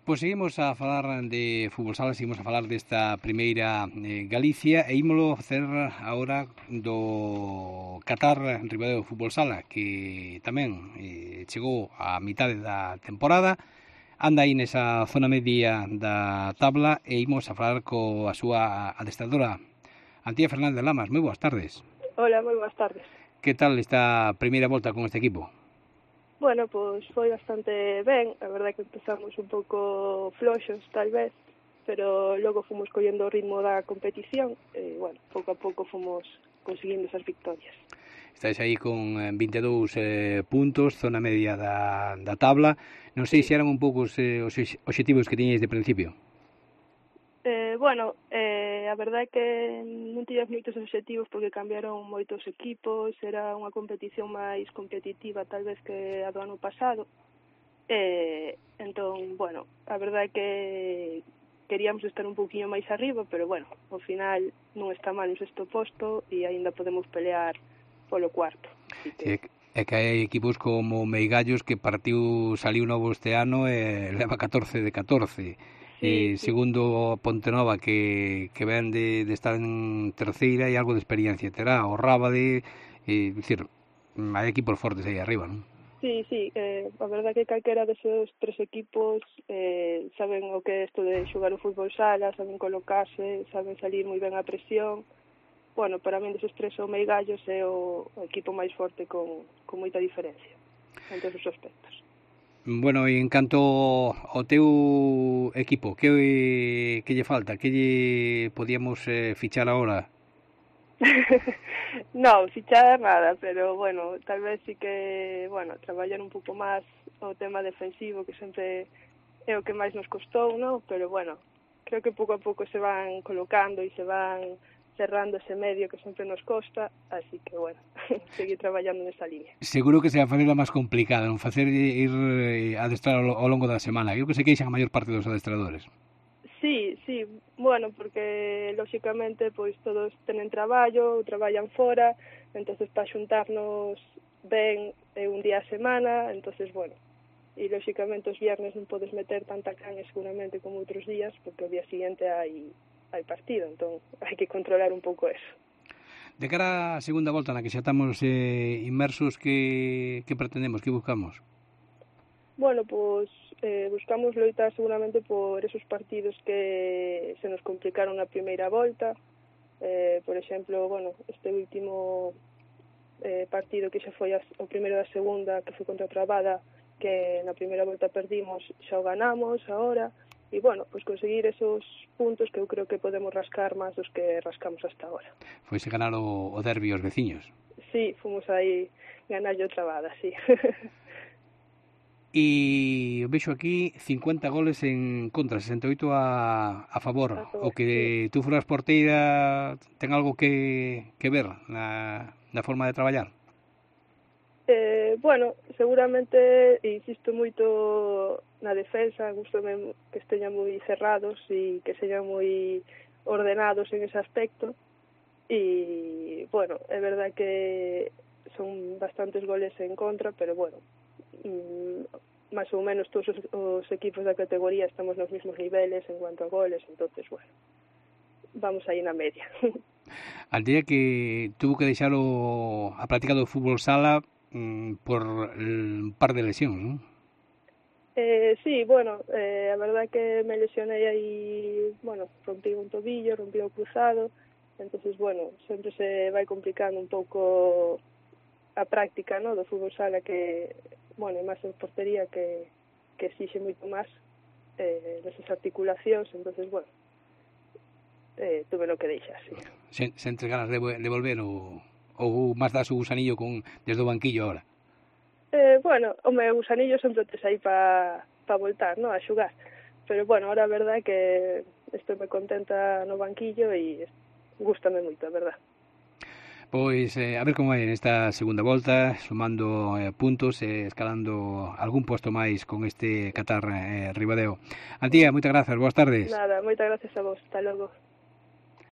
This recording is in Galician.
Pois seguimos a falar de fútbol sala, seguimos a falar desta primeira Galicia e ímolo facer agora do Qatar Ribadeo Fútbol Sala, que tamén chegou á mitade da temporada, anda aí nesa zona media da tabla e imos a falar coa súa adestradora, Antía Fernández Lamas. Moi boas tardes. Hola, moi boas tardes. Que tal esta primeira volta con este equipo? Bueno, pois foi bastante ben, a verdade que empezamos un pouco floxos, tal vez, pero logo fomos collendo o ritmo da competición e, bueno, pouco a pouco fomos conseguindo esas victorias. Estáis aí con 22 puntos, zona media da tabla. Non sei se eran un pouco os obxectivos que tiñeis de principio. A verdade é que non tiñas moitos obxectivos porque cambiaron moitos equipos, era unha competición máis competitiva tal vez que a do ano pasado. Entón, bueno, a verdade é que queríamos estar un pouquiño máis arriba, pero bueno, ao final non está mal o sexto posto e aínda podemos pelear polo cuarto. Que... É que hai equipos como Meigallos que saliu novo este ano e leva 14 de 14. Sí. Segundo Pontenova que ven de estar en terceira e algo de experiencia terá. O Rábade, decir, hai equipos fortes aí arriba, non? Sí, a verdade que calquera deses tres equipos saben o que é isto de xogar o fútbol sala, saben colocarse, saben salir moi ben a presión. Bueno, para min deses tres o Meigallos é o equipo máis forte con moita diferencia en todos os aspectos. Bueno, e en canto ao teu equipo, que lle falta? Que lle podíamos fichar agora? Non, fichar nada, pero bueno, tal vez sí que, bueno, traballar un pouco máis o tema defensivo, que sempre é o que máis nos costou, ¿no? Pero bueno, creo que pouco a pouco se van colocando e se van cerrando ese medio que sempre nos costa, así que, bueno, seguir traballando nesa línea. Seguro que se vai facer a máis complicada, non facer ir adestrar ao longo da semana. Eu que se queixan a maior parte dos adestradores. Sí, bueno, porque lóxicamente pois todos tenen traballo, traballan fora, entonces para xuntarnos ben un día a semana, entonces bueno, e lóxicamente os viernes non podes meter tanta caña seguramente como outros días, porque o día siguiente hai partido, entón hai que controlar un pouco eso. De cara á segunda volta na que xa estamos inmersos, que pretendemos, que buscamos? Bueno, pois buscamos loitar seguramente por esos partidos que se nos complicaron na primeira volta. Por exemplo, bueno, este último partido que xa foi o primeiro da segunda, que foi contra Trabada, que na primeira volta perdimos, xa o ganamos agora. E, bueno, pois conseguir esos puntos que eu creo que podemos rascar máis dos que rascamos hasta agora. Foise ganar o derbi aos veciños. Sí, fomos aí ganarlle o Trabada, sí. E vexo aquí 50 goles en contra, 68 a favor. O que tú foras porteira ten algo que ver na forma de traballar? Bueno, seguramente insisto moito na defensa, gustome que esteñan moi cerrados e que señan moi ordenados en ese aspecto e, bueno, é verdad que son bastantes goles en contra, pero, bueno, máis ou menos todos os equipos da categoría estamos nos mismos niveles en cuanto a goles, entonces, bueno, vamos aí na media. Al día que tuvo que deixar a práctica do fútbol sala por un par de lesións, non? Sí, bueno, a verdade é que me lesionei aí, bueno, rompí un tobillo, rompí o cruzado, entonces, bueno, sempre se vai complicando un pouco a práctica, ¿no?, do fútbol sala que, bueno, máis en portería que exixe moito máis nesas articulacións, entonces, bueno, tuve lo que deixar, sí. Sentes ganas de volver ou máis das o gusanillo desde o banquillo agora? Bueno, o meu gusanillo sempre tes aí para voltar, ¿no?, a xugar. Pero, bueno, ahora a verdade é que estou moi contenta no banquillo e gústame moito, a verdade. Pois a ver como vai nesta segunda volta, sumando puntos e escalando algún posto máis con este Qatar Ribadeo. Antía, moitas grazas, boas tardes. Nada, moitas gracias a vos, hasta logo.